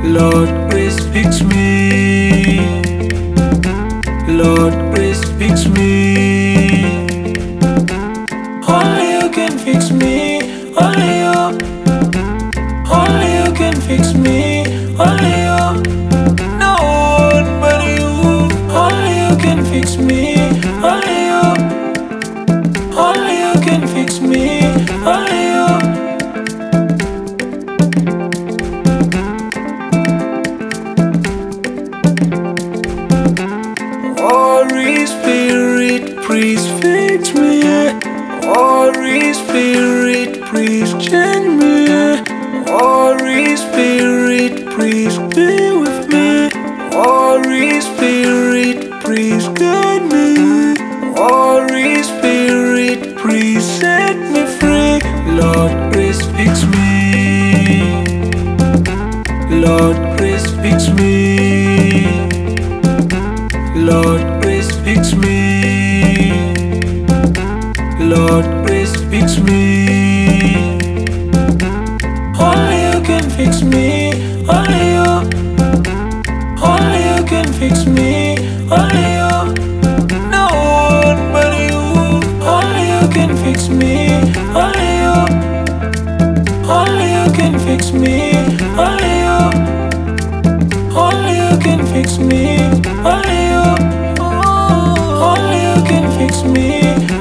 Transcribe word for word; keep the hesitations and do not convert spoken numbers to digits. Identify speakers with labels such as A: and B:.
A: Lord, please fix me. Lord, please fix me. Only you can fix me. Only you. Only you can fix me. Only you. No one but you. Only you can fix me. Only you. Only you can fix me. Only you. Holy Spirit, please fix me. Holy Spirit, please change me. Holy Spirit, please be with me. Holy Spirit, please guide me. Holy Spirit, please set me free. Lord, please fix me. Lord, please fix me. Lord, please fix me. Lord, please fix me. Only you can fix me. Only you. Only you can fix me. Only you. No one but you. Only you can fix me. Only you. Only you can fix me. Only you. Only you can fix me. Only you. Only you can fix me.